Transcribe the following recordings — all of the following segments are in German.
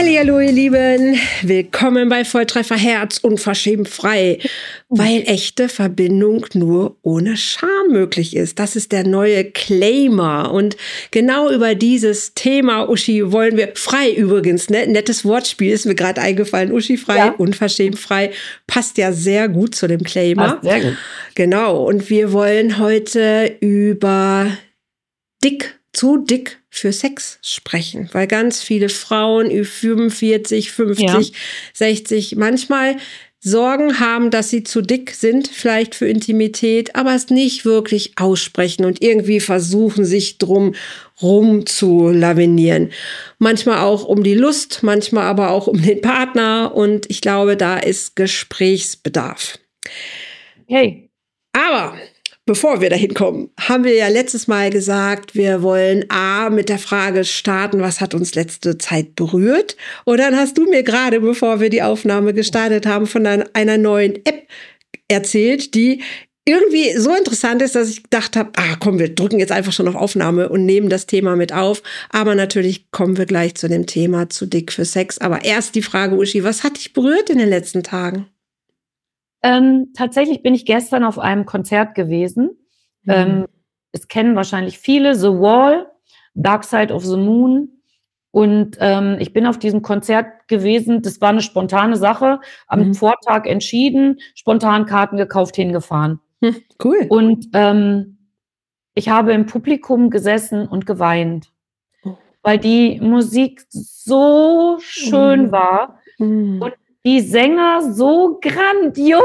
Hallihallo, ihr Lieben. Willkommen bei Volltreffer Herz unverschämt frei, weil echte Verbindung nur ohne Scham möglich ist. Das ist der neue Claimer. Und genau über dieses Thema, Uschi, wollen wir, frei übrigens, ne? Nettes Wortspiel ist mir gerade eingefallen. Uschi frei, ja. Unverschämt frei, passt ja sehr gut zu dem Claimer. Passt sehr gut. Genau, und wir wollen heute über zu dick für Sex sprechen, weil ganz viele Frauen über 45, 50, 60 manchmal Sorgen haben, dass sie zu dick sind, vielleicht für Intimität, aber es nicht wirklich aussprechen und irgendwie versuchen, sich drum rum zu lavinieren. Manchmal auch um die Lust, manchmal aber auch um den Partner, und ich glaube, da ist Gesprächsbedarf. Hey. Aber bevor wir dahin kommen, haben wir ja letztes Mal gesagt, wir wollen mit der Frage starten, was hat uns letzte Zeit berührt? Und dann hast du mir gerade, bevor wir die Aufnahme gestartet haben, von einer neuen App erzählt, die irgendwie so interessant ist, dass ich gedacht habe, komm, wir drücken jetzt einfach schon auf Aufnahme und nehmen das Thema mit auf. Aber natürlich kommen wir gleich zu dem Thema zu dick für Sex. Aber erst die Frage, Uschi, was hat dich berührt in den letzten Tagen? Tatsächlich bin ich gestern auf einem Konzert gewesen. Es kennen wahrscheinlich viele, The Wall, Dark Side of the Moon. Und ich bin auf diesem Konzert gewesen. Das war eine spontane Sache. Am Vortag entschieden, spontan Karten gekauft, hingefahren. Cool. Und ich habe im Publikum gesessen und geweint, weil die Musik so schön war und die Sänger so grandios,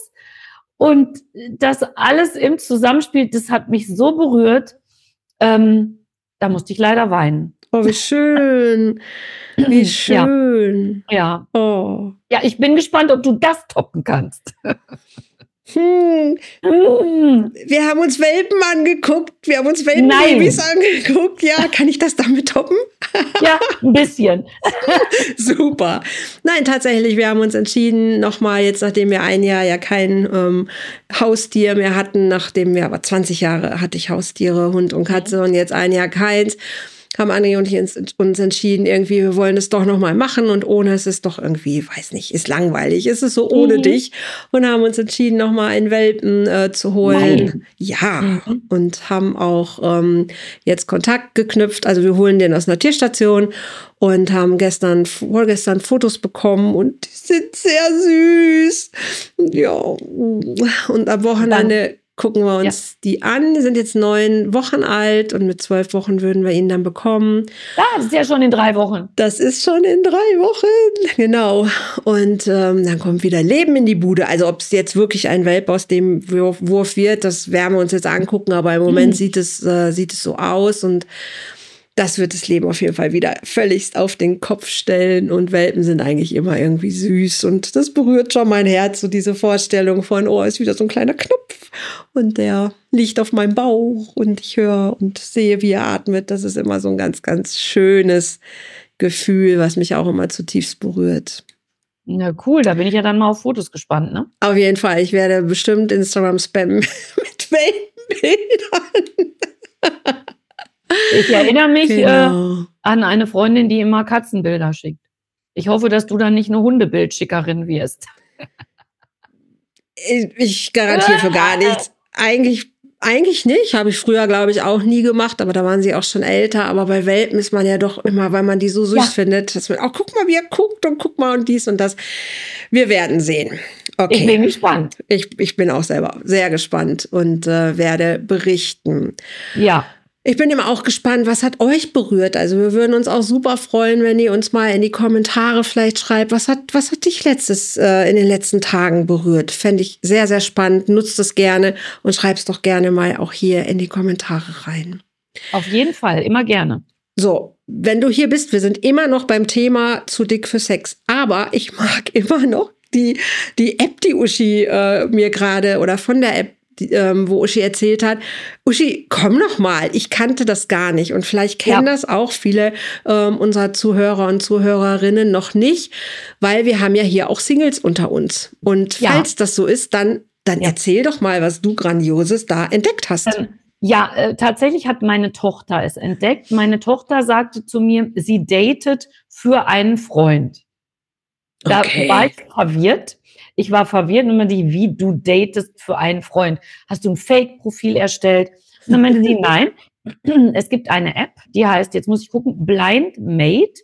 und das alles im Zusammenspiel, das hat mich so berührt, da musste ich leider weinen. Oh, wie schön. Wie schön. Ja. Oh. Ja, ich bin gespannt, ob du das toppen kannst. Wir haben uns Welpen angeguckt. Wir haben uns Welpenbabys angeguckt. Ja, kann ich das damit toppen? Ja, ein bisschen. Super. Nein, tatsächlich, wir haben uns entschieden, nochmal jetzt, nachdem wir ein Jahr ja kein Haustier mehr hatten, aber 20 Jahre hatte ich Haustiere, Hund und Katze, und jetzt ein Jahr keins, haben Anni und ich uns entschieden, irgendwie, wir wollen es doch nochmal machen, und ohne es ist doch irgendwie, weiß nicht, ist langweilig, ist es so ohne dich, und haben uns entschieden, nochmal einen Welpen zu holen. Nein. Ja, und haben auch jetzt Kontakt geknüpft, also wir holen den aus einer Tierstation und haben vorgestern Fotos bekommen, und die sind sehr süß. Ja, und am Wochenende gucken wir uns die an. Die sind jetzt 9 Wochen alt, und mit 12 Wochen würden wir ihn dann bekommen. Das ist ja schon in 3 Wochen. Das ist schon in 3 Wochen, genau. Und dann kommt wieder Leben in die Bude. Also ob es jetzt wirklich ein Welpe aus dem Wurf wird, das werden wir uns jetzt angucken. Aber im Moment sieht es so aus, und das wird das Leben auf jeden Fall wieder völligst auf den Kopf stellen. Und Welpen sind eigentlich immer irgendwie süß. Und das berührt schon mein Herz, so diese Vorstellung von, ist wieder so ein kleiner Knopf. Und der liegt auf meinem Bauch. Und ich höre und sehe, wie er atmet. Das ist immer so ein ganz, ganz schönes Gefühl, was mich auch immer zutiefst berührt. Ja, cool. Da bin ich ja dann mal auf Fotos gespannt, ne? Auf jeden Fall. Ich werde bestimmt Instagram spammen mit Welpenbildern. Ich erinnere mich an eine Freundin, die immer Katzenbilder schickt. Ich hoffe, dass du dann nicht eine Hundebildschickerin wirst. Ich garantiere für gar nichts. Eigentlich nicht. Habe ich früher, glaube ich, auch nie gemacht. Aber da waren sie auch schon älter. Aber bei Welpen ist man ja doch immer, weil man die so süß findet, dass man, guck mal, wie er guckt, und guck mal, und dies und das. Wir werden sehen. Okay. Ich bin gespannt. Ich bin auch selber sehr gespannt und werde berichten. Ja. Ich bin immer auch gespannt, was hat euch berührt? Also wir würden uns auch super freuen, wenn ihr uns mal in die Kommentare vielleicht schreibt, was hat dich in den letzten Tagen berührt? Fände ich sehr, sehr spannend. Nutzt es gerne und schreibt es doch gerne mal auch hier in die Kommentare rein. Auf jeden Fall, immer gerne. So, wenn du hier bist, wir sind immer noch beim Thema zu dick für Sex. Aber ich mag immer noch die App, die Uschi mir gerade, oder von der App, wo Uschi erzählt hat, Uschi, komm noch mal, ich kannte das gar nicht, und vielleicht kennen das auch viele unserer Zuhörer und Zuhörerinnen noch nicht, weil wir haben ja hier auch Singles unter uns, und falls das so ist, dann erzähl doch mal, was du Grandioses da entdeckt hast. Ja, tatsächlich hat meine Tochter es entdeckt. Meine Tochter sagte zu mir, sie datet für einen Freund. Da war ich verwirrt. Ich war verwirrt und meinte, wie, du datest für einen Freund? Hast du ein Fake-Profil erstellt? Und dann meinte sie, nein, es gibt eine App, die heißt, jetzt muss ich gucken, Blind Mate.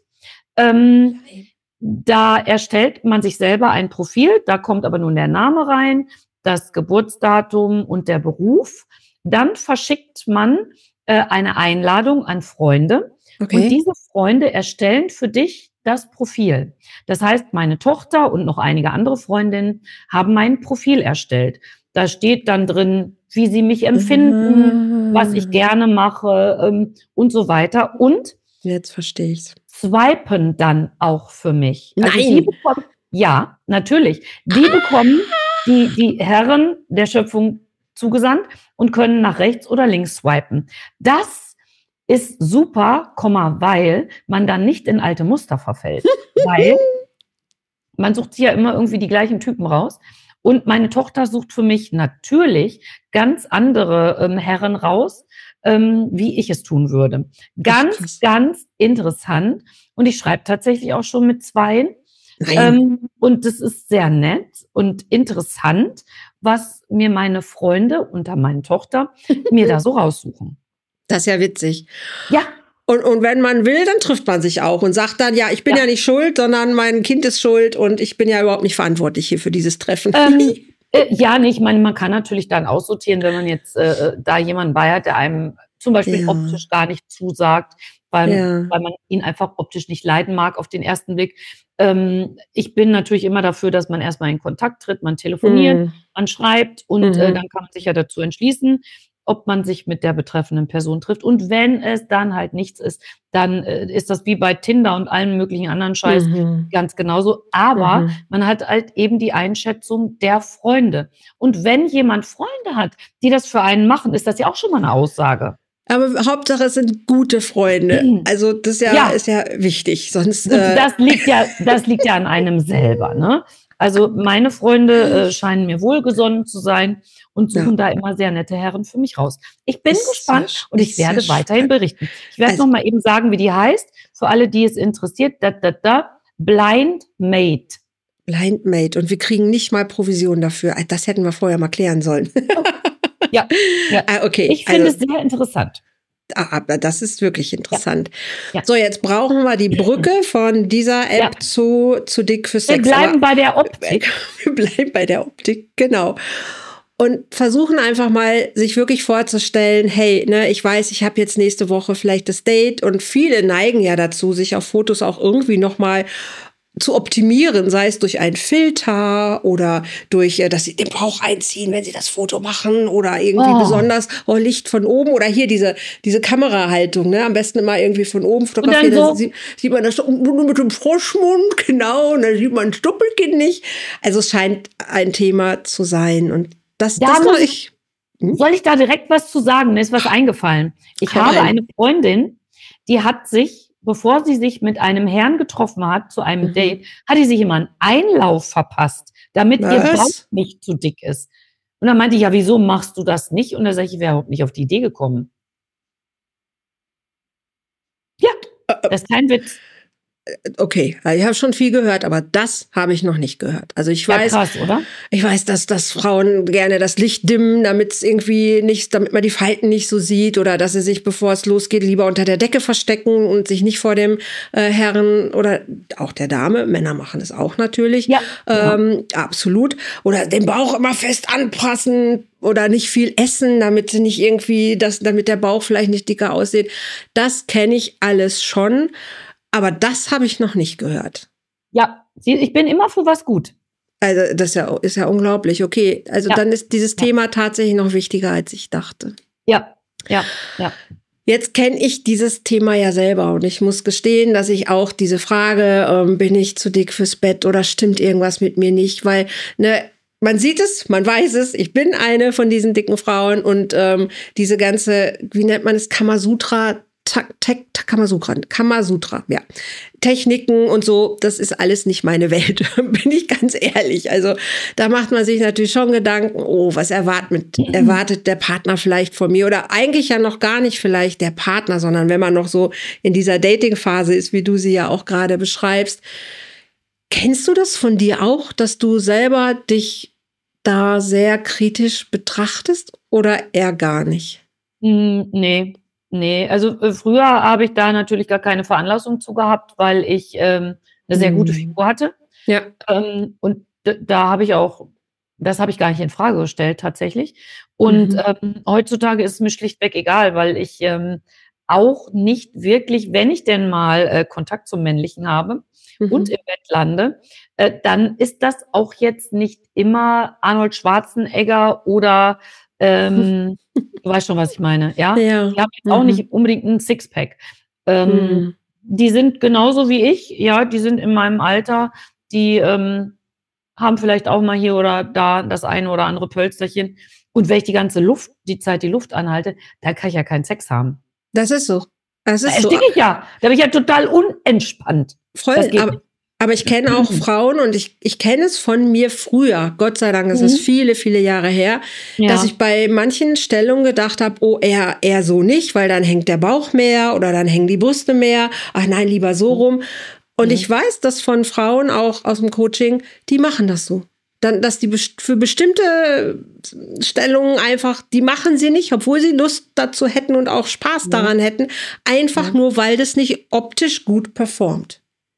Da erstellt man sich selber ein Profil, da kommt aber nun der Name rein, das Geburtsdatum und der Beruf. Dann verschickt man eine Einladung an Freunde und diese Freunde erstellen für dich das Profil. Das heißt, meine Tochter und noch einige andere Freundinnen haben mein Profil erstellt. Da steht dann drin, wie sie mich empfinden, was ich gerne mache und so weiter. Und jetzt verstehe ich's. Swipen dann auch für mich. Nein. Also die bekommen, ja, natürlich. Die bekommen die Herren der Schöpfung zugesandt und können nach rechts oder links swipen. Das ist super, weil man dann nicht in alte Muster verfällt. Weil man sucht sich ja immer irgendwie die gleichen Typen raus. Und meine Tochter sucht für mich natürlich ganz andere Herren raus, wie ich es tun würde. Ganz, ganz interessant. Und ich schreibe tatsächlich auch schon mit 2. Und das ist sehr nett und interessant, was mir meine Freunde unter meiner Tochter mir da so raussuchen. Das ist ja witzig. Ja. Und wenn man will, dann trifft man sich auch und sagt dann, ja, ich bin ja nicht schuld, sondern mein Kind ist schuld und ich bin ja überhaupt nicht verantwortlich hier für dieses Treffen. Ja, ich meine, man kann natürlich dann aussortieren, wenn man jetzt da jemanden bei hat, der einem zum Beispiel optisch gar nicht zusagt, weil man ihn einfach optisch nicht leiden mag auf den ersten Blick. Ich bin natürlich immer dafür, dass man erstmal in Kontakt tritt, man telefoniert, man schreibt und dann kann man sich ja dazu entschließen, ob man sich mit der betreffenden Person trifft. Und wenn es dann halt nichts ist, dann ist das wie bei Tinder und allen möglichen anderen Scheiß ganz genauso. Aber man hat halt eben die Einschätzung der Freunde. Und wenn jemand Freunde hat, die das für einen machen, ist das ja auch schon mal eine Aussage. Aber Hauptsache es sind gute Freunde. Also das ist ja wichtig. Sonst das liegt ja an einem selber, ne? Also meine Freunde scheinen mir wohlgesonnen zu sein und suchen da immer sehr nette Herren für mich raus. Ich bin gespannt und ich werde weiterhin berichten. Ich werde noch mal eben sagen, wie die heißt, für alle, die es interessiert. Blind Mate. Blind Mate. Und wir kriegen nicht mal Provision dafür. Das hätten wir vorher mal klären sollen. Ja. Okay. Ich finde es sehr interessant. Aber das ist wirklich interessant. Ja. So, jetzt brauchen wir die Brücke von dieser App zu Dick für Sex. Wir bleiben bei der Optik. Wir bleiben bei der Optik, genau. Und versuchen einfach mal, sich wirklich vorzustellen, hey, ne, ich weiß, ich habe jetzt nächste Woche vielleicht das Date und viele neigen ja dazu, sich auf Fotos auch irgendwie nochmal zu optimieren, sei es durch einen Filter oder durch, dass sie den Bauch einziehen, wenn sie das Foto machen oder irgendwie besonders Licht von oben oder hier diese Kamerahaltung, ne, am besten immer irgendwie von oben fotografieren. So sieht man das nur mit dem Froschmund, genau, und dann sieht man das Doppelkinn nicht. Also es scheint ein Thema zu sein und das soll ich da direkt was zu sagen? Mir ist was eingefallen. Ich habe eine Freundin, die hat sich, bevor sie sich mit einem Herrn getroffen hat, zu einem Date, hat die sich immer einen Einlauf verpasst, damit ihr Bauch nicht zu dick ist. Und dann meinte ich, ja, wieso machst du das nicht? Und da sage ich wäre überhaupt nicht auf die Idee gekommen. Ja, das ist kein Witz. Okay, ich habe schon viel gehört, aber das habe ich noch nicht gehört. Also ich weiß, krass, oder? Ich weiß, dass Frauen gerne das Licht dimmen, damit man die Falten nicht so sieht oder dass sie sich, bevor es losgeht, lieber unter der Decke verstecken und sich nicht vor dem Herren oder auch der Dame, Männer machen es auch natürlich, absolut, oder den Bauch immer fest anpassen oder nicht viel essen, damit sie nicht irgendwie, damit der Bauch vielleicht nicht dicker aussieht. Das kenne ich alles schon. Aber das habe ich noch nicht gehört. Ja, ich bin immer für was gut. Also das ist ja unglaublich. Okay, also dann ist dieses Thema tatsächlich noch wichtiger, als ich dachte. Ja. Jetzt kenne ich dieses Thema ja selber und ich muss gestehen, dass ich auch diese Frage, bin ich zu dick fürs Bett oder stimmt irgendwas mit mir nicht, weil man sieht es, man weiß es, ich bin eine von diesen dicken Frauen und diese ganze, wie nennt man es, Kamasutra, Kamasutra, ja. Techniken und so, das ist alles nicht meine Welt, bin ich ganz ehrlich. Also da macht man sich natürlich schon Gedanken, oh, was erwartet der Partner vielleicht von mir? Oder eigentlich ja noch gar nicht vielleicht der Partner, sondern wenn man noch so in dieser Dating-Phase ist, wie du sie ja auch gerade beschreibst. Kennst du das von dir auch, dass du selber dich da sehr kritisch betrachtest oder eher gar nicht? Nee, also früher habe ich da natürlich gar keine Veranlassung zu gehabt, weil ich eine sehr gute Figur hatte. Ja. Und da habe ich auch, das habe ich gar nicht in Frage gestellt tatsächlich. Und heutzutage ist es mir schlichtweg egal, weil ich auch nicht wirklich, wenn ich denn mal Kontakt zum Männlichen habe und im Bett lande, dann ist das auch jetzt nicht immer Arnold Schwarzenegger oder du weißt schon, was ich meine, ja? Ja. Die haben jetzt auch nicht unbedingt einen Sixpack. Die sind genauso wie ich, ja, die sind in meinem Alter, die haben vielleicht auch mal hier oder da das eine oder andere Pölsterchen. Und wenn ich die Zeit die Luft anhalte, da kann ich ja keinen Sex haben. Das ist so. Das ist da ersticke ich ja. Da bin ich ja total unentspannt. Voll, aber ich kenne auch Frauen und ich kenne es von mir früher. Gott sei Dank ist es viele, viele Jahre her, dass ich bei manchen Stellungen gedacht habe, oh, eher so nicht, weil dann hängt der Bauch mehr oder dann hängen die Brüste mehr. Ach nein, lieber so rum. Und ich weiß das von Frauen auch aus dem Coaching, die machen das so. Dann, dass die für bestimmte Stellungen einfach, die machen sie nicht, obwohl sie Lust dazu hätten und auch Spaß daran hätten, einfach nur, weil das nicht optisch gut performt.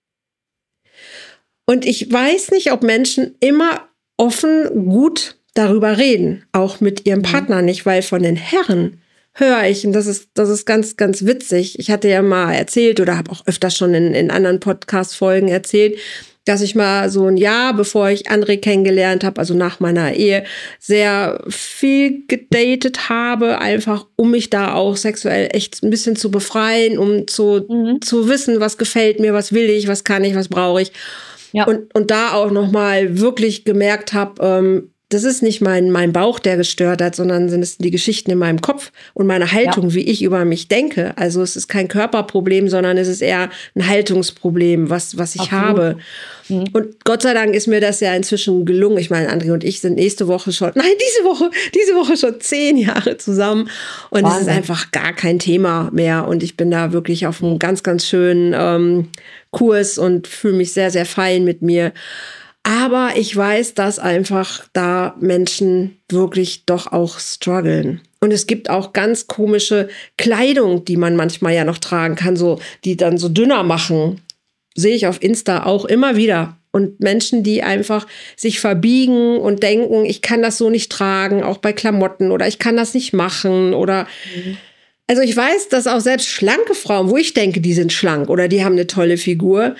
Und ich weiß nicht, ob Menschen immer offen gut darüber reden, auch mit ihrem Partner nicht, weil von den Herren höre ich, und das ist ganz, ganz witzig. Ich hatte ja mal erzählt oder habe auch öfter schon in anderen Podcast-Folgen erzählt, dass ich mal so ein Jahr, bevor ich André kennengelernt habe, also nach meiner Ehe, sehr viel gedatet habe, einfach um mich da auch sexuell echt ein bisschen zu befreien, um zu wissen, was gefällt mir, was will ich, was kann ich, was brauche ich. Ja. Und da auch nochmal wirklich gemerkt habe, das ist nicht mein Bauch, der gestört hat, sondern sind es die Geschichten in meinem Kopf und meine Haltung, wie ich über mich denke. Also es ist kein Körperproblem, sondern es ist eher ein Haltungsproblem, was ich habe. Und Gott sei Dank ist mir das ja inzwischen gelungen. Ich meine, André und ich sind diese Woche schon 10 Jahre zusammen. Und es ist einfach gar kein Thema mehr. Und ich bin da wirklich auf einem ganz, ganz schönen Kurs und fühle mich sehr, sehr fein mit mir. Aber ich weiß, dass einfach da Menschen wirklich doch auch strugglen. Und es gibt auch ganz komische Kleidung, die man manchmal ja noch tragen kann, so, die dann so dünner machen. Sehe ich auf Insta auch immer wieder. Und Menschen, die einfach sich verbiegen und denken, ich kann das so nicht tragen, auch bei Klamotten, oder ich kann das nicht machen, oder also ich weiß, dass auch selbst schlanke Frauen, wo ich denke, die sind schlank oder die haben eine tolle Figur,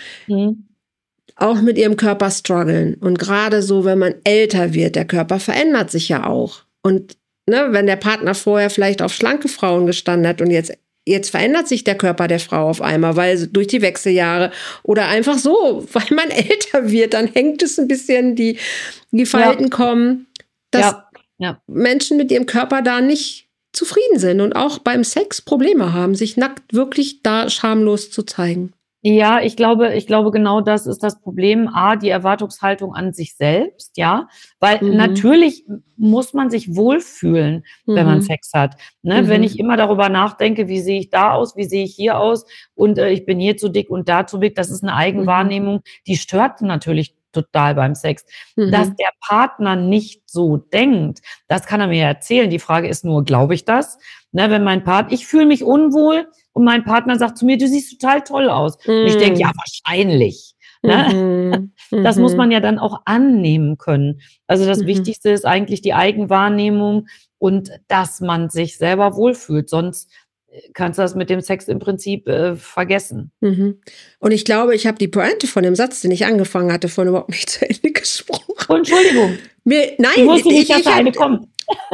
auch mit ihrem Körper strugglen. Und gerade so, wenn man älter wird, der Körper verändert sich ja auch. Und wenn der Partner vorher vielleicht auf schlanke Frauen gestanden hat und jetzt verändert sich der Körper der Frau auf einmal, weil durch die Wechseljahre oder einfach so, weil man älter wird, dann hängt es ein bisschen, die Falten kommen, dass Menschen mit ihrem Körper da nicht zufrieden sind und auch beim Sex Probleme haben, sich nackt wirklich da schamlos zu zeigen. Ja, ich glaube, genau das ist das Problem. Die Erwartungshaltung an sich selbst, ja. Weil natürlich muss man sich wohlfühlen, wenn man Sex hat. Ne? Wenn ich immer darüber nachdenke, wie sehe ich da aus, wie sehe ich hier aus und ich bin hier zu dick und da zu dick, das ist eine Eigenwahrnehmung, die stört natürlich total beim Sex. Dass der Partner nicht so denkt, das kann er mir erzählen. Die Frage ist nur, glaube ich das? Ne, wenn ich fühle mich unwohl und mein Partner sagt zu mir, du siehst total toll aus. Und ich denke, ja, wahrscheinlich. Ne? Das muss man ja dann auch annehmen können. Also das Wichtigste ist eigentlich die Eigenwahrnehmung und dass man sich selber wohlfühlt. Sonst kannst du das mit dem Sex im Prinzip vergessen. Und ich glaube, ich habe die Pointe von dem Satz, den ich angefangen hatte, von überhaupt nicht zu Ende gesprochen. Entschuldigung. Nein, ich wusste nicht, dass da eine kommt.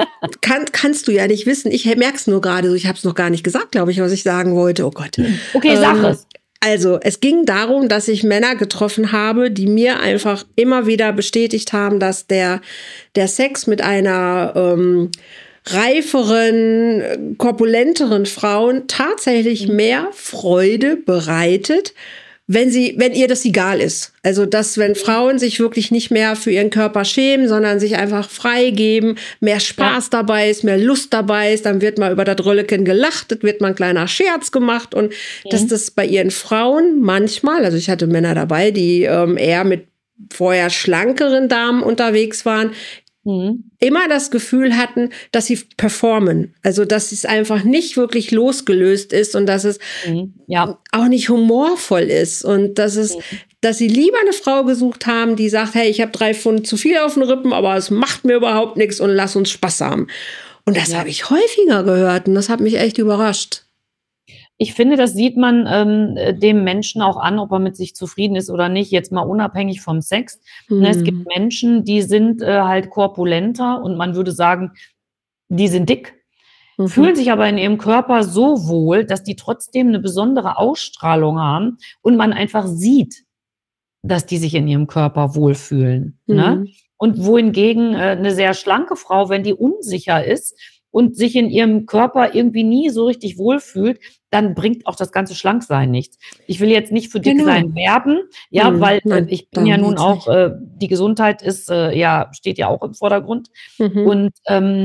Kannst du ja nicht wissen. Ich merke es nur gerade so. Ich habe es noch gar nicht gesagt, glaube ich, was ich sagen wollte. Oh Gott. Okay, sag es. Also, es ging darum, dass ich Männer getroffen habe, die mir einfach immer wieder bestätigt haben, dass der Sex mit einer reiferen, korpulenteren Frauen tatsächlich mehr Freude bereitet, wenn ihr das egal ist. Also, dass wenn Frauen sich wirklich nicht mehr für ihren Körper schämen, sondern sich einfach freigeben, mehr Spaß dabei ist, mehr Lust dabei ist, dann wird mal über das Rölleken gelacht, es wird mal ein kleiner Scherz gemacht und dass das bei ihren Frauen manchmal, also ich hatte Männer dabei, die eher mit vorher schlankeren Damen unterwegs waren, immer das Gefühl hatten, dass sie performen. Also, dass es einfach nicht wirklich losgelöst ist und dass es auch nicht humorvoll ist und dass sie lieber eine Frau gesucht haben, die sagt, hey, ich habe 3 Pfund zu viel auf den Rippen, aber es macht mir überhaupt nichts und lass uns Spaß haben. Und das habe ich häufiger gehört und das hat mich echt überrascht. Ich finde, das sieht man dem Menschen auch an, ob er mit sich zufrieden ist oder nicht, jetzt mal unabhängig vom Sex. Es gibt Menschen, die sind halt korpulenter und man würde sagen, die sind dick, fühlen sich aber in ihrem Körper so wohl, dass die trotzdem eine besondere Ausstrahlung haben und man einfach sieht, dass die sich in ihrem Körper wohlfühlen. Ne? Und wohingegen eine sehr schlanke Frau, wenn die unsicher ist und sich in ihrem Körper irgendwie nie so richtig wohlfühlt, dann bringt auch das ganze Schlanksein nichts. Ich will jetzt nicht für Dicksein werben, weil ich bin ja nun auch, die Gesundheit ist, steht ja auch im Vordergrund. Und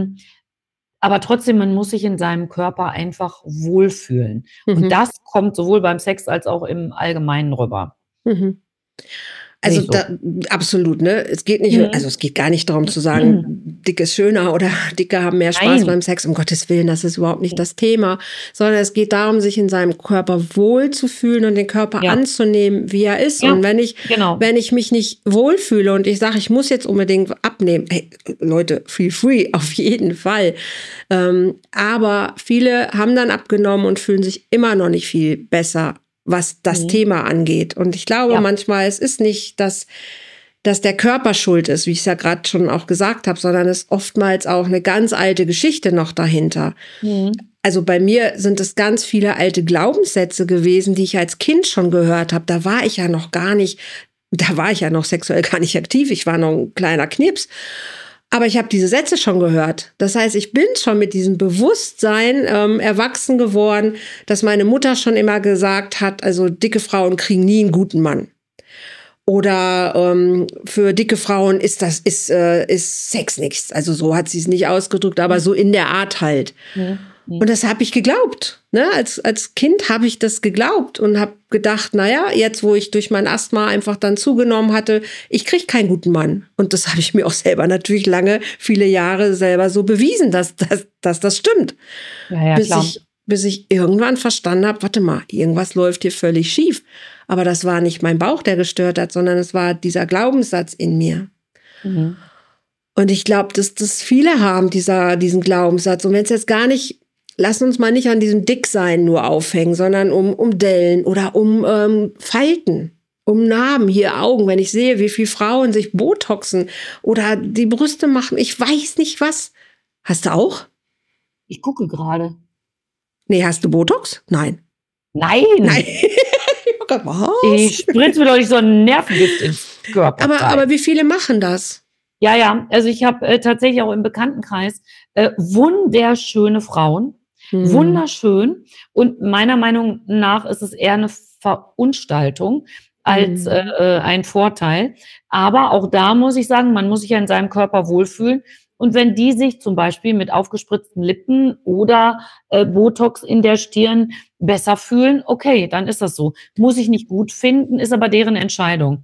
aber trotzdem, man muss sich in seinem Körper einfach wohlfühlen. Und das kommt sowohl beim Sex als auch im Allgemeinen rüber. Also absolut, ne? Es geht nicht, also es geht gar nicht darum zu sagen, dick ist schöner oder Dicke haben mehr Spaß beim Sex. Um Gottes Willen, das ist überhaupt nicht das Thema, sondern es geht darum, sich in seinem Körper wohlzufühlen und den Körper anzunehmen, wie er ist. Und wenn ich mich nicht wohlfühle und ich sage, ich muss jetzt unbedingt abnehmen, hey, Leute, feel free, auf jeden Fall. Aber viele haben dann abgenommen und fühlen sich immer noch nicht viel besser, was das Thema angeht. Und ich glaube manchmal, es ist nicht, dass der Körper schuld ist, wie ich es ja gerade schon auch gesagt habe, sondern es ist oftmals auch eine ganz alte Geschichte noch dahinter. Also bei mir sind es ganz viele alte Glaubenssätze gewesen, die ich als Kind schon gehört habe. Da war ich ja noch sexuell gar nicht aktiv. Ich war noch ein kleiner Knips. Aber ich habe diese Sätze schon gehört. Das heißt, ich bin schon mit diesem Bewusstsein erwachsen geworden, dass meine Mutter schon immer gesagt hat, also dicke Frauen kriegen nie einen guten Mann. Oder für dicke Frauen ist Sex nichts. Also so hat sie es nicht ausgedrückt, aber so in der Art halt. Und das habe ich geglaubt. Ne? Als Kind habe ich das geglaubt und habe gedacht, naja, jetzt wo ich durch mein Asthma einfach dann zugenommen hatte, ich kriege keinen guten Mann. Und das habe ich mir auch selber natürlich viele Jahre selber so bewiesen, dass das stimmt. Bis ich irgendwann verstanden habe, warte mal, irgendwas läuft hier völlig schief. Aber das war nicht mein Bauch, der gestört hat, sondern es war dieser Glaubenssatz in mir. Und ich glaube, dass das viele haben, diesen Glaubenssatz. Und wenn es jetzt gar nicht, lass uns mal nicht an diesem Dicksein nur aufhängen, sondern um Dellen oder um Falten, um Narben, hier Augen. Wenn ich sehe, wie viele Frauen sich Botoxen oder die Brüste machen, ich weiß nicht was. Hast du auch? Ich gucke gerade. Nee, hast du Botox? Nein. Nein. Was? Ich spritze mir doch nicht so ein Nervengift ins Körper. Aber wie viele machen das? Ja, also ich habe tatsächlich auch im Bekanntenkreis wunderschöne Frauen, wunderschön. Und meiner Meinung nach ist es eher eine Verunstaltung als ein Vorteil. Aber auch da muss ich sagen, man muss sich ja in seinem Körper wohlfühlen. Und wenn die sich zum Beispiel mit aufgespritzten Lippen oder Botox in der Stirn besser fühlen, okay, dann ist das so. Muss ich nicht gut finden, ist aber deren Entscheidung.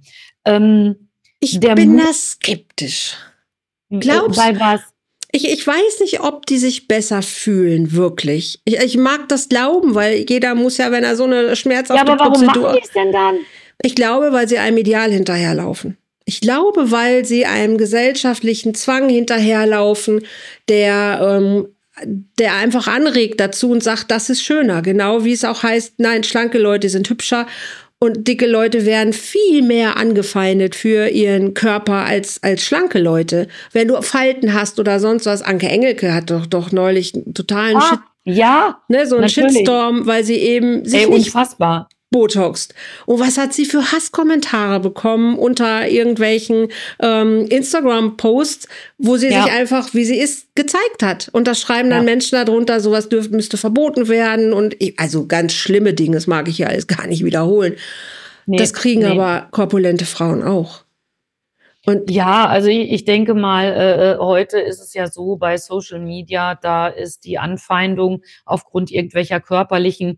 Ich bin da skeptisch. Glaubst du? Bei was? Ich weiß nicht, ob die sich besser fühlen, wirklich. Ich mag das glauben, weil jeder muss ja, wenn er so eine schmerzhafte Prozedur... Ja, aber warum machen die es denn dann? Ich glaube, weil sie einem Ideal hinterherlaufen. Ich glaube, weil sie einem gesellschaftlichen Zwang hinterherlaufen, der einfach anregt dazu und sagt, das ist schöner. Genau wie es auch heißt, nein, schlanke Leute sind hübscher und dicke Leute werden viel mehr angefeindet für ihren Körper als schlanke Leute. Wenn du Falten hast oder sonst was, Anke Engelke hat doch neulich einen totalen ja, so einen Shitstorm, weil sie eben sich unfassbar. Botoxed. Und was hat sie für Hasskommentare bekommen unter irgendwelchen Instagram-Posts, wo sie sich einfach, wie sie ist, gezeigt hat. Und da schreiben dann Menschen darunter, sowas müsste verboten werden. Und also ganz schlimme Dinge, das mag ich ja alles gar nicht wiederholen. Nee, das kriegen aber korpulente Frauen auch. Und ja, also ich denke mal, heute ist es ja so bei Social Media, da ist die Anfeindung aufgrund irgendwelcher körperlichen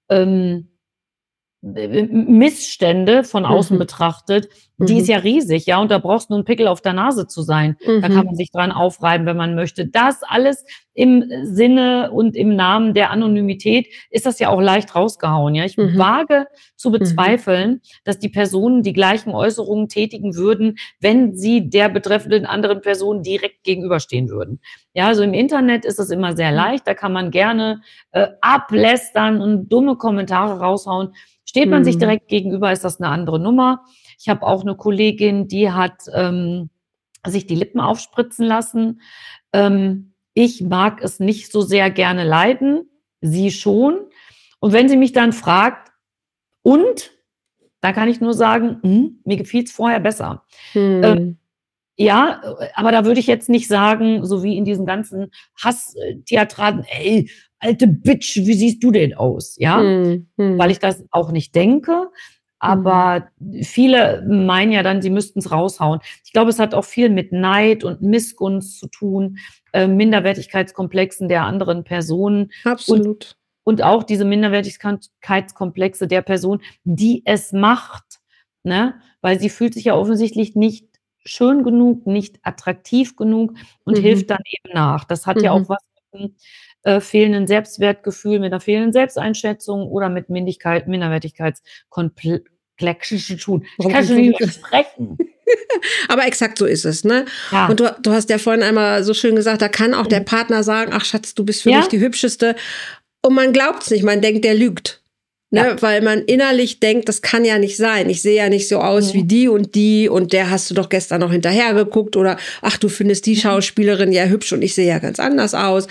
Missstände von außen betrachtet, die ist ja riesig, ja, und da brauchst du nur ein Pickel auf der Nase zu sein. Da kann man sich dran aufreiben, wenn man möchte. Das alles im Sinne und im Namen der Anonymität ist das ja auch leicht rausgehauen, ja. Ich wage zu bezweifeln, dass die Personen die gleichen Äußerungen tätigen würden, wenn sie der betreffenden anderen Person direkt gegenüberstehen würden. Ja, also im Internet ist es immer sehr leicht, da kann man gerne ablästern und dumme Kommentare raushauen. Steht man sich direkt gegenüber, ist das eine andere Nummer. Ich habe auch eine Kollegin, die hat sich die Lippen aufspritzen lassen. Ich mag es nicht so sehr gerne leiden, sie schon. Und wenn sie mich dann fragt, da kann ich nur sagen, mir gefiel's vorher besser. Ja, aber da würde ich jetzt nicht sagen, so wie in diesen ganzen Hasstheatraten, ey, alte Bitch, wie siehst du denn aus? Ja, weil ich das auch nicht denke. Aber viele meinen ja dann, sie müssten es raushauen. Ich glaube, es hat auch viel mit Neid und Missgunst zu tun, Minderwertigkeitskomplexen der anderen Personen. Absolut. Und auch diese Minderwertigkeitskomplexe der Person, die es macht. Ne? Weil sie fühlt sich ja offensichtlich nicht schön genug, nicht attraktiv genug und hilft dann eben nach. Das hat ja auch was mit fehlenden Selbstwertgefühl, mit einer fehlenden Selbsteinschätzung oder mit Minderwertigkeitskomplexen zu tun. Ich kann schon nicht mehr sprechen. Aber exakt so ist es, ne? Ja. Und du hast ja vorhin einmal so schön gesagt, da kann auch der Partner sagen, ach Schatz, du bist für mich die Hübscheste. Und man glaubt es nicht, man denkt, der lügt. Ne? Weil man innerlich denkt, das kann ja nicht sein. Ich sehe ja nicht so aus wie die und der hast du doch gestern noch hinterher geguckt oder ach, du findest die Schauspielerin ja hübsch und ich sehe ja ganz anders aus.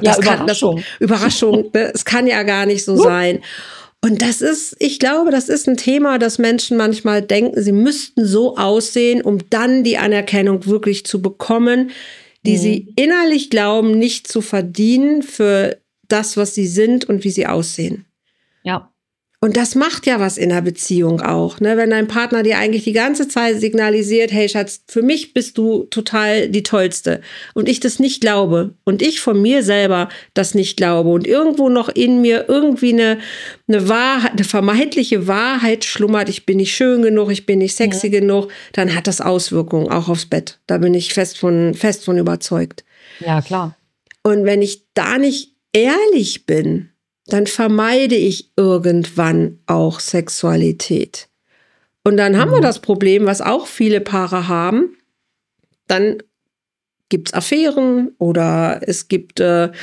Überraschung. Es kann ja gar nicht so sein. Und ich glaube, das ist ein Thema, dass Menschen manchmal denken, sie müssten so aussehen, um dann die Anerkennung wirklich zu bekommen, die sie innerlich glauben, nicht zu verdienen für das, was sie sind und wie sie aussehen. Ja. Und das macht ja was in der Beziehung auch, ne? Wenn dein Partner dir eigentlich die ganze Zeit signalisiert, hey Schatz, für mich bist du total die Tollste und ich das nicht glaube und ich von mir selber das nicht glaube und irgendwo noch in mir irgendwie eine Wahrheit, eine vermeintliche Wahrheit schlummert, ich bin nicht schön genug, ich bin nicht sexy genug, dann hat das Auswirkungen auch aufs Bett. Da bin ich fest von überzeugt. Ja, klar. Und wenn ich da nicht ehrlich bin, dann vermeide ich irgendwann auch Sexualität. Und dann haben wir das Problem, was auch viele Paare haben. Dann gibt es Affären oder es gibt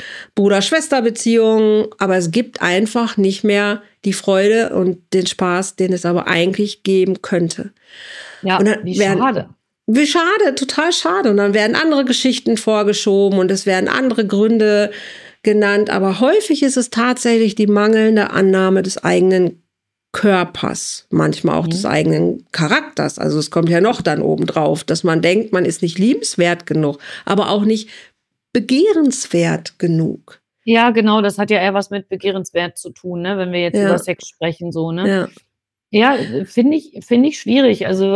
Bruder-Schwester-Beziehungen, aber es gibt einfach nicht mehr die Freude und den Spaß, den es aber eigentlich geben könnte. Ja, und dann schade. Wie schade, total schade. Und dann werden andere Geschichten vorgeschoben und es werden andere Gründe genannt, aber häufig ist es tatsächlich die mangelnde Annahme des eigenen Körpers, manchmal auch des eigenen Charakters. Also es kommt ja noch dann obendrauf, dass man denkt, man ist nicht liebenswert genug, aber auch nicht begehrenswert genug. Ja, genau, das hat ja eher was mit begehrenswert zu tun, ne? Wenn wir jetzt über Sex sprechen, so, ne? Ja, finde ich schwierig. Also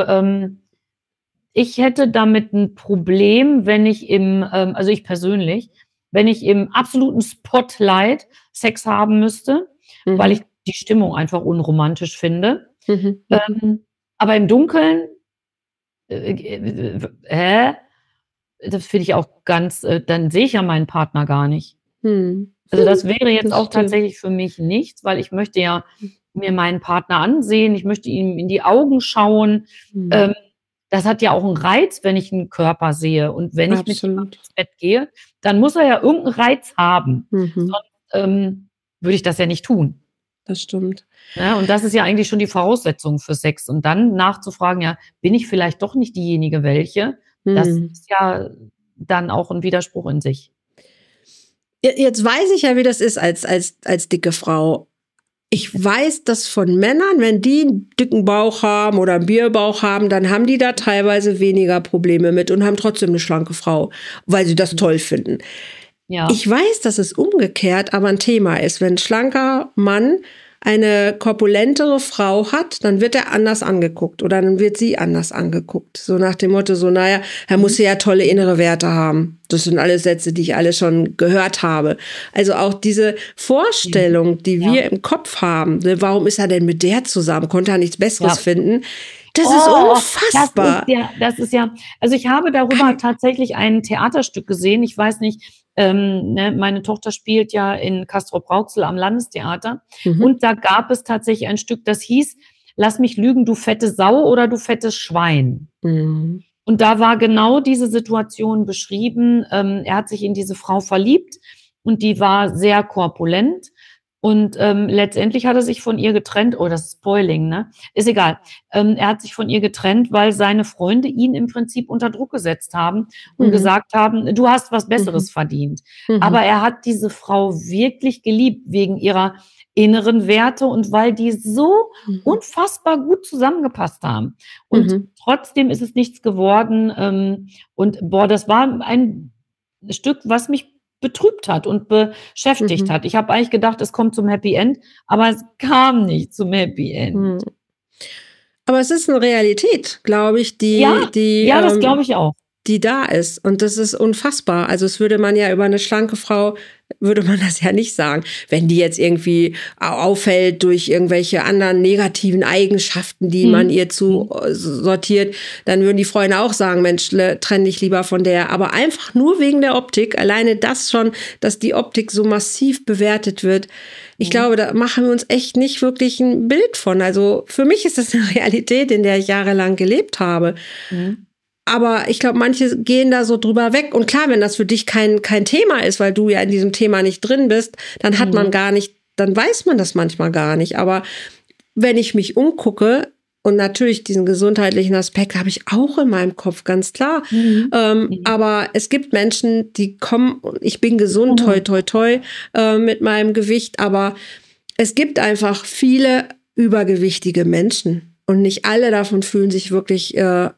ich hätte damit ein Problem, wenn ich also ich persönlich, wenn ich im absoluten Spotlight Sex haben müsste, weil ich die Stimmung einfach unromantisch finde. Aber im Dunkeln, das finde ich auch ganz, dann sehe ich ja meinen Partner gar nicht. Also das wäre jetzt auch tatsächlich für mich nichts, weil ich möchte ja mir meinen Partner ansehen, ich möchte ihm in die Augen schauen. Das hat ja auch einen Reiz, wenn ich einen Körper sehe. Und wenn ich mit ihm ins Bett gehe, dann muss er ja irgendeinen Reiz haben. Sonst würde ich das ja nicht tun. Das stimmt. Ja, und das ist ja eigentlich schon die Voraussetzung für Sex. Und dann nachzufragen, ja, bin ich vielleicht doch nicht diejenige, welche? Das ist ja dann auch ein Widerspruch in sich. Jetzt weiß ich ja, wie das ist als dicke Frau. Ich weiß, dass von Männern, wenn die einen dicken Bauch haben oder einen Bierbauch haben, dann haben die da teilweise weniger Probleme mit und haben trotzdem eine schlanke Frau, weil sie das toll finden. Ja. Ich weiß, dass es umgekehrt aber ein Thema ist. Wenn ein schlanker Mann eine korpulentere Frau hat, dann wird er anders angeguckt oder dann wird sie anders angeguckt. So nach dem Motto, so naja, er muss ja tolle innere Werte haben. Das sind alles Sätze, die ich alle schon gehört habe. Also auch diese Vorstellung, die wir im Kopf haben, warum ist er denn mit der zusammen? Konnte er nichts Besseres finden? Das ist unfassbar. Das ist ja, also ich habe darüber tatsächlich ein Theaterstück gesehen. Ich weiß nicht, meine Tochter spielt ja in Castrop-Rauxel am Landestheater. Und da gab es tatsächlich ein Stück, das hieß, lass mich lügen, du fette Sau oder du fettes Schwein. Und da war genau diese Situation beschrieben. Er hat sich in diese Frau verliebt und die war sehr korpulent. Und letztendlich hat er sich von ihr getrennt. Oh, das ist Spoiling, ne? Ist egal. Er hat sich von ihr getrennt, weil seine Freunde ihn im Prinzip unter Druck gesetzt haben und gesagt haben, du hast was Besseres verdient. Aber er hat diese Frau wirklich geliebt wegen ihrer inneren Werte und weil die so unfassbar gut zusammengepasst haben. Und trotzdem ist es nichts geworden. Und das war ein Stück, was mich betrübt hat und beschäftigt hat. Ich habe eigentlich gedacht, es kommt zum Happy End, aber es kam nicht zum Happy End. Aber es ist eine Realität, glaube ich, das glaube ich auch, die da ist. Und das ist unfassbar. Also es würde man ja über eine schlanke Frau, würde man das ja nicht sagen. Wenn die jetzt irgendwie auffällt durch irgendwelche anderen negativen Eigenschaften, die man ihr zu sortiert, dann würden die Freunde auch sagen, Mensch, trenn dich lieber von der. Aber einfach nur wegen der Optik, alleine das schon, dass die Optik so massiv bewertet wird. Ich glaube, da machen wir uns echt nicht wirklich ein Bild von. Also für mich ist das eine Realität, in der ich jahrelang gelebt habe. Aber ich glaube, manche gehen da so drüber weg. Und klar, wenn das für dich kein Thema ist, weil du ja in diesem Thema nicht drin bist, dann hat man gar nicht, dann weiß man das manchmal gar nicht. Aber wenn ich mich umgucke, und natürlich diesen gesundheitlichen Aspekt habe ich auch in meinem Kopf, ganz klar. Aber es gibt Menschen, die kommen, ich bin gesund, toi, toi, toi, mit meinem Gewicht. Aber es gibt einfach viele übergewichtige Menschen. Und nicht alle davon fühlen sich wirklich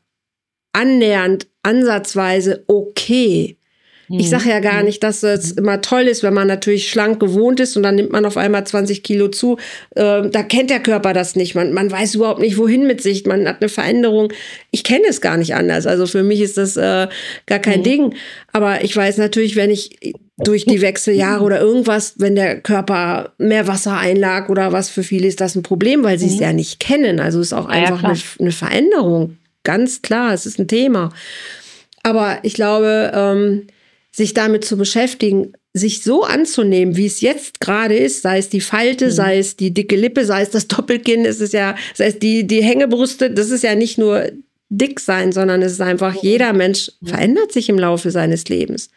annähernd, ansatzweise okay. Ich sage ja gar nicht, dass es immer toll ist, wenn man natürlich schlank gewohnt ist und dann nimmt man auf einmal 20 Kilo zu. Da kennt der Körper das nicht. Man weiß überhaupt nicht, wohin mit sich. Man hat eine Veränderung. Ich kenne es gar nicht anders. Also für mich ist das gar kein Ding. Aber ich weiß natürlich, wenn ich durch die Wechseljahre oder irgendwas, wenn der Körper mehr Wasser einlag oder was, für viele ist das ein Problem, weil sie es ja nicht kennen. Also es ist auch einfach eine Veränderung. Ganz klar, es ist ein Thema. Aber ich glaube, sich damit zu beschäftigen, sich so anzunehmen, wie es jetzt gerade ist, sei es die Falte, sei es die dicke Lippe, sei es das Doppelkinn, sei es die Hängebrüste, das ist ja nicht nur dick sein, sondern es ist einfach, jeder Mensch verändert sich im Laufe seines Lebens.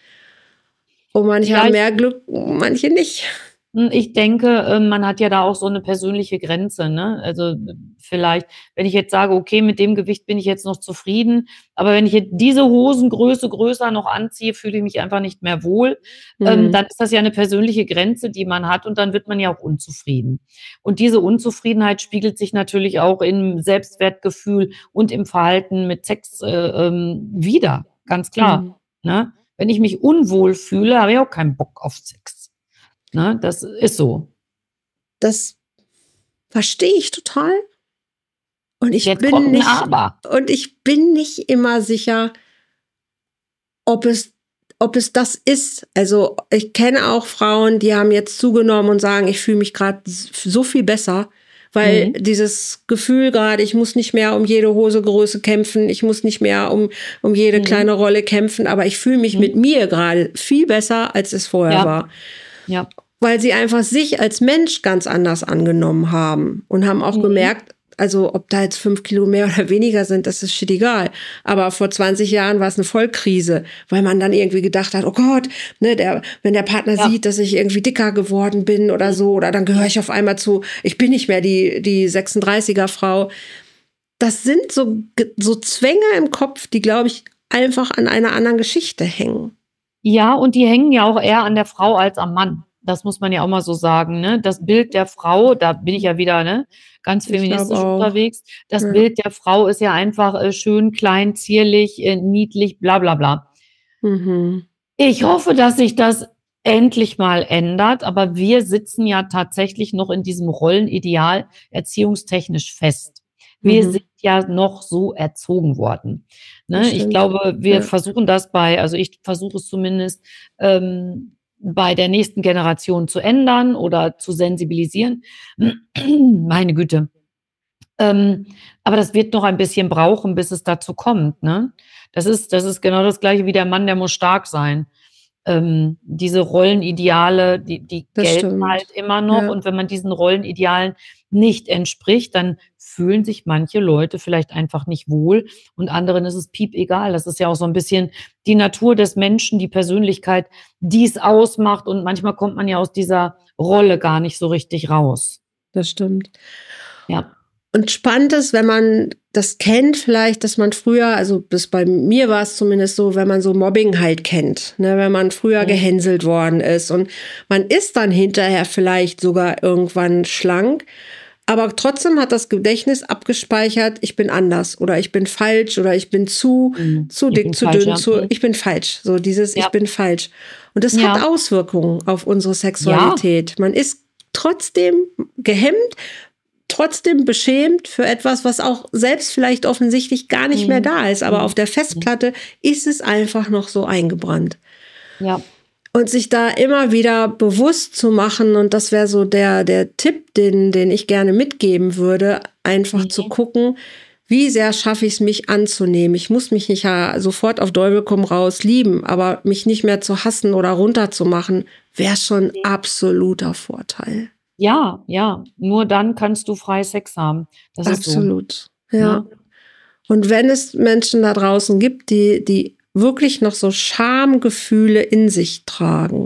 Und manche haben mehr Glück, manche nicht. Ich denke, man hat ja da auch so eine persönliche Grenze, ne? Also vielleicht, wenn ich jetzt sage, okay, mit dem Gewicht bin ich jetzt noch zufrieden, aber wenn ich jetzt diese Hosengröße größer noch anziehe, fühle ich mich einfach nicht mehr wohl. Dann ist das ja eine persönliche Grenze, die man hat und dann wird man ja auch unzufrieden. Und diese Unzufriedenheit spiegelt sich natürlich auch im Selbstwertgefühl und im Verhalten mit Sex wider, ganz klar. Ne? Wenn ich mich unwohl fühle, habe ich auch keinen Bock auf Sex. Ne, das ist so. Das verstehe ich total. Und ich bin nicht immer sicher, ob es das ist. Also ich kenne auch Frauen, die haben jetzt zugenommen und sagen, ich fühle mich gerade so viel besser, weil dieses Gefühl gerade, ich muss nicht mehr um jede Hosegröße kämpfen, ich muss nicht mehr um jede kleine Rolle kämpfen, aber ich fühle mich mit mir gerade viel besser, als es vorher war. Ja. Weil sie einfach sich als Mensch ganz anders angenommen haben und haben auch gemerkt, also ob da jetzt 5 Kilo mehr oder weniger sind, das ist shit egal. Aber vor 20 Jahren war es eine Vollkrise, weil man dann irgendwie gedacht hat, oh Gott, ne, wenn der Partner sieht, dass ich irgendwie dicker geworden bin oder so, oder dann gehöre ich auf einmal ich bin nicht mehr die 36er-Frau. Das sind so Zwänge im Kopf, die, glaube ich, einfach an einer anderen Geschichte hängen. Ja, und die hängen ja auch eher an der Frau als am Mann. Das muss man ja auch mal so sagen, ne? Das Bild der Frau, da bin ich ja wieder, ne, ganz feministisch unterwegs. Das Bild der Frau ist ja einfach schön, klein, zierlich, niedlich, bla bla bla. Mhm. Ich hoffe, dass sich das endlich mal ändert, aber wir sitzen ja tatsächlich noch in diesem Rollenideal erziehungstechnisch fest. Wir sind ja noch so erzogen worden. Ne? Ich glaube, wir versuchen das also ich versuche es zumindest bei der nächsten Generation zu ändern oder zu sensibilisieren. Meine Güte. Aber das wird noch ein bisschen brauchen, bis es dazu kommt. Ne? Das ist genau das Gleiche wie der Mann, der muss stark sein. Diese Rollenideale, die gelten halt immer noch. Ja. Und wenn man diesen Rollenidealen nicht entspricht, dann fühlen sich manche Leute vielleicht einfach nicht wohl und anderen ist es piep egal. Das ist ja auch so ein bisschen die Natur des Menschen, die Persönlichkeit, die es ausmacht. Und manchmal kommt man ja aus dieser Rolle gar nicht so richtig raus. Das stimmt. Ja. Und spannend ist, wenn man das kennt, vielleicht, dass man früher, also bei mir war es zumindest so, wenn man so Mobbing halt kennt, ne, wenn man früher gehänselt worden ist und man ist dann hinterher vielleicht sogar irgendwann schlank, aber trotzdem hat das Gedächtnis abgespeichert, ich bin anders oder ich bin falsch oder ich bin zu dick, zu dünn, ich bin falsch. So dieses Ich bin falsch. Und das hat Auswirkungen auf unsere Sexualität. Man ist trotzdem gehemmt, trotzdem beschämt für etwas, was auch selbst vielleicht offensichtlich gar nicht mehr da ist. Aber auf der Festplatte ist es einfach noch so eingebrannt. Ja. Und sich da immer wieder bewusst zu machen, und das wäre so der Tipp, den ich gerne mitgeben würde, einfach zu gucken, wie sehr schaffe ich es, mich anzunehmen. Ich muss mich nicht sofort auf Teufel komm raus lieben, aber mich nicht mehr zu hassen oder runterzumachen, wäre schon absoluter Vorteil. Ja, nur dann kannst du frei Sex haben. Das absolut, ist so. Ja. Und wenn es Menschen da draußen gibt, die wirklich noch so Schamgefühle in sich tragen,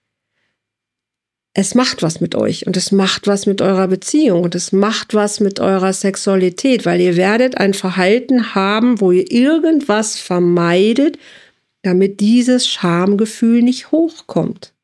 es macht was mit euch und es macht was mit eurer Beziehung und es macht was mit eurer Sexualität, weil ihr werdet ein Verhalten haben, wo ihr irgendwas vermeidet, damit dieses Schamgefühl nicht hochkommt.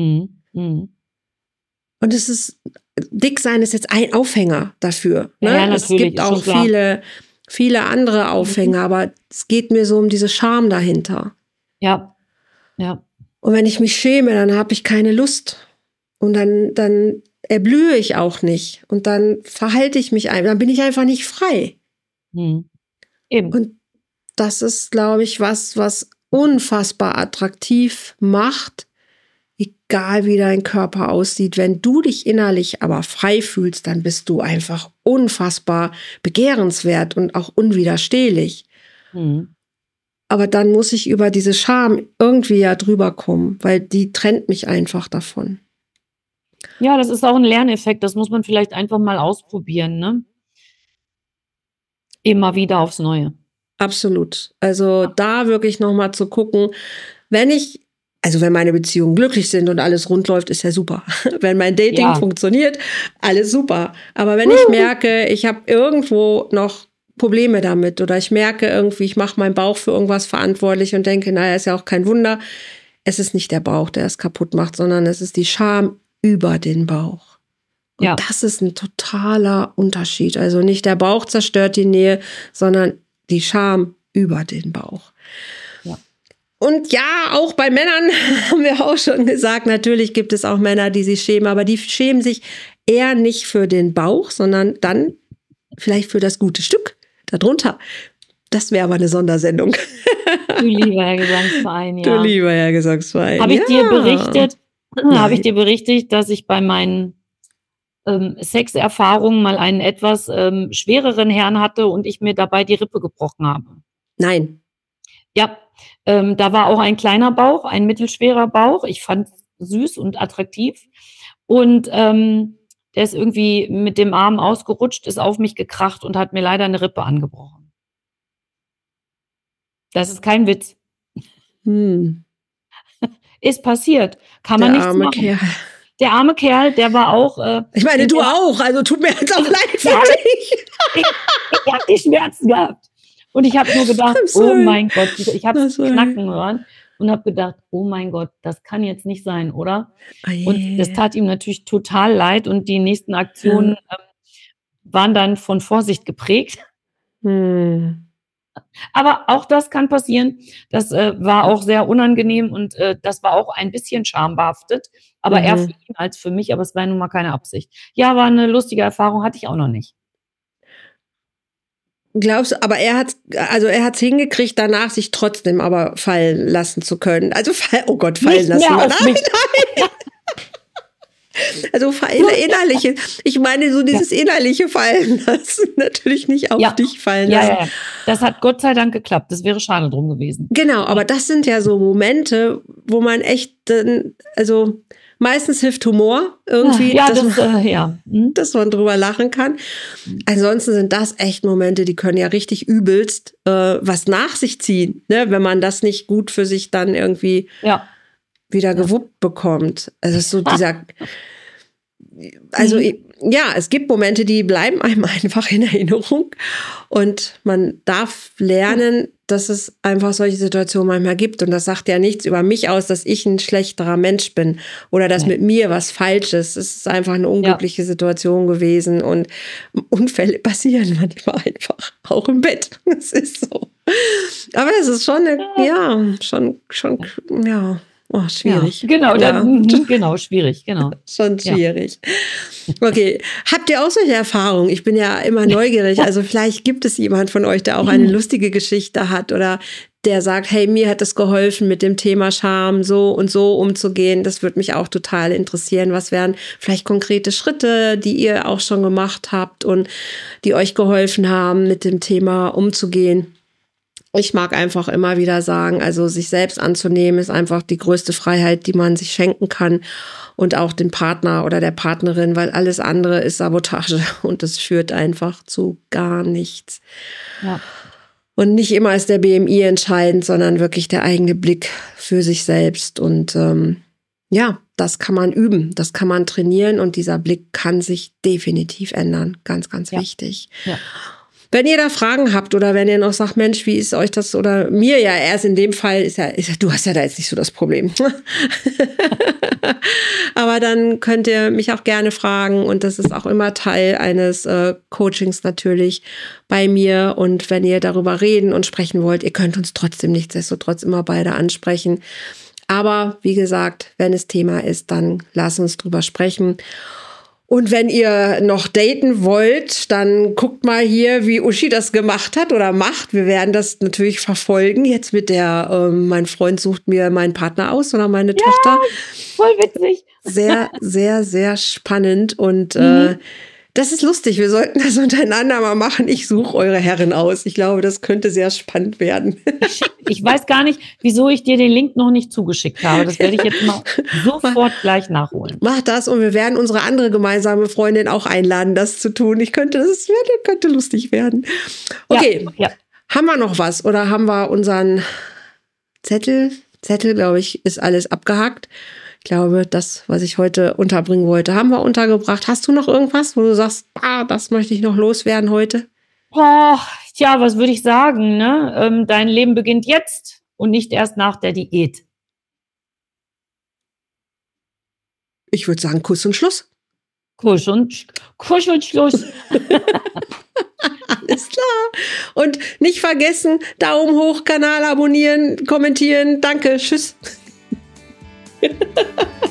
Und es ist, Dicksein ist jetzt ein Aufhänger dafür. Ne? Ja, es gibt auch viele andere Aufhänger, aber es geht mir so um diese Scham dahinter. Ja. Und wenn ich mich schäme, dann habe ich keine Lust. Und dann erblühe ich auch nicht. Und dann verhalte ich mich dann bin ich einfach nicht frei. Eben. Und das ist, glaube ich, was unfassbar attraktiv macht, egal wie dein Körper aussieht. Wenn du dich innerlich aber frei fühlst, dann bist du einfach unfassbar begehrenswert und auch unwiderstehlich. Aber dann muss ich über diese Scham irgendwie ja drüber kommen, weil die trennt mich einfach davon. Ja, das ist auch ein Lerneffekt. Das muss man vielleicht einfach mal ausprobieren, ne? Immer wieder aufs Neue. Absolut. Also da wirklich nochmal zu gucken, wenn meine Beziehungen glücklich sind und alles rund läuft, ist ja super. Wenn mein Dating funktioniert, alles super. Aber wenn ich merke, ich habe irgendwo noch Probleme damit oder ich merke irgendwie, ich mache meinen Bauch für irgendwas verantwortlich und denke, naja, ist ja auch kein Wunder. Es ist nicht der Bauch, der es kaputt macht, sondern es ist die Scham über den Bauch. Und das ist ein totaler Unterschied. Also nicht der Bauch zerstört die Nähe, sondern die Scham über den Bauch. Und ja, auch bei Männern haben wir auch schon gesagt, natürlich gibt es auch Männer, die sich schämen, aber die schämen sich eher nicht für den Bauch, sondern dann vielleicht für das gute Stück darunter. Das wäre aber eine Sondersendung. Du lieber Herr Gesangsverein, ja. Du lieber Herr Gesangsverein. Habe ich dir berichtet, dass ich bei meinen Sexerfahrungen mal einen etwas schwereren Herrn hatte und ich mir dabei die Rippe gebrochen habe? Nein. Ja, da war auch ein kleiner Bauch, ein mittelschwerer Bauch. Ich fand süß und attraktiv. Und der ist irgendwie mit dem Arm ausgerutscht, ist auf mich gekracht und hat mir leider eine Rippe angebrochen. Das ist kein Witz. Ist passiert. Kann man nichts machen. Kerl. Der arme Kerl, der war auch... ich meine, du auch. Also tut mir jetzt auch leid für dich. Ich habe die Schmerzen gehabt. Und ich habe nur gedacht, oh mein Gott, ich habe es knacken hören. und habe gedacht, oh mein Gott, das kann jetzt nicht sein, oder? Oh Und das tat ihm natürlich total leid und die nächsten Aktionen waren dann von Vorsicht geprägt. Aber auch das kann passieren. Das war auch sehr unangenehm und das war auch ein bisschen schambehaftet. Aber eher für ihn als für mich, aber es war nun mal keine Absicht. Ja, war eine lustige Erfahrung, hatte ich auch noch nicht. Glaubst du, aber er hat's hingekriegt, danach sich trotzdem aber fallen lassen zu können. Also, oh Gott, fallen Nicht lassen. mehr auf mich. Nein. Also innerliche, ich meine so dieses innerliche Fallen lassen, natürlich nicht auf dich fallen lassen. Ja. Das hat Gott sei Dank geklappt, das wäre schade drum gewesen. Genau, aber das sind ja so Momente, wo man echt, also meistens hilft Humor irgendwie, dass man drüber lachen kann. Ansonsten sind das echt Momente, die können ja richtig übelst was nach sich ziehen, ne? Wenn man das nicht gut für sich dann irgendwie wieder gewuppt bekommt. Also es ist so dieser, es gibt Momente, die bleiben einem einfach in Erinnerung und man darf lernen, dass es einfach solche Situationen manchmal gibt und das sagt ja nichts über mich aus, dass ich ein schlechterer Mensch bin oder dass mit mir was falsch ist. Es ist einfach eine unglückliche Situation gewesen und Unfälle passieren manchmal einfach, auch im Bett. Es ist so. Aber es ist schon schwierig. Ja, genau, schwierig, genau. Schon schwierig. Okay, habt ihr auch solche Erfahrungen? Ich bin ja immer neugierig, also vielleicht gibt es jemand von euch, der auch eine lustige Geschichte hat oder der sagt, hey, mir hat es geholfen, mit dem Thema Scham so und so umzugehen. Das würde mich auch total interessieren. Was wären vielleicht konkrete Schritte, die ihr auch schon gemacht habt und die euch geholfen haben, mit dem Thema umzugehen? Ich mag einfach immer wieder sagen, also sich selbst anzunehmen ist einfach die größte Freiheit, die man sich schenken kann und auch dem Partner oder der Partnerin, weil alles andere ist Sabotage und es führt einfach zu gar nichts. Ja. Und nicht immer ist der BMI entscheidend, sondern wirklich der eigene Blick für sich selbst und das kann man üben, das kann man trainieren und dieser Blick kann sich definitiv ändern. Ganz, ganz wichtig. Ja. Wenn ihr da Fragen habt oder wenn ihr noch sagt, Mensch, wie ist euch das oder mir ja erst in dem Fall du hast ja da jetzt nicht so das Problem. Aber dann könnt ihr mich auch gerne fragen und das ist auch immer Teil eines Coachings natürlich bei mir und wenn ihr darüber reden und sprechen wollt, ihr könnt uns trotzdem nichtsdestotrotz immer beide ansprechen. Aber wie gesagt, wenn es Thema ist, dann lasst uns drüber sprechen. Und wenn ihr noch daten wollt, dann guckt mal hier, wie Uschi das gemacht hat oder macht. Wir werden das natürlich verfolgen. Jetzt mit der, mein Freund sucht mir meinen Partner aus oder meine Tochter. Voll witzig. Sehr, sehr, sehr spannend. Und das ist lustig. Wir sollten das untereinander mal machen. Ich suche eure Herren aus. Ich glaube, das könnte sehr spannend werden. Ich weiß gar nicht, wieso ich dir den Link noch nicht zugeschickt habe. Das werde ich jetzt mal sofort gleich nachholen. Mach das und wir werden unsere andere gemeinsame Freundin auch einladen, das zu tun. Das könnte lustig werden. Okay, Haben wir noch was oder haben wir unseren Zettel? Zettel, glaube ich, ist alles abgehakt. Ich glaube, das, was ich heute unterbringen wollte, haben wir untergebracht. Hast du noch irgendwas, wo du sagst, das möchte ich noch loswerden heute? Was würde ich sagen? Ne? Dein Leben beginnt jetzt und nicht erst nach der Diät. Ich würde sagen, Kuss und Schluss. Kuss und Schluss. Alles klar. Und nicht vergessen, Daumen hoch, Kanal abonnieren, kommentieren. Danke, tschüss.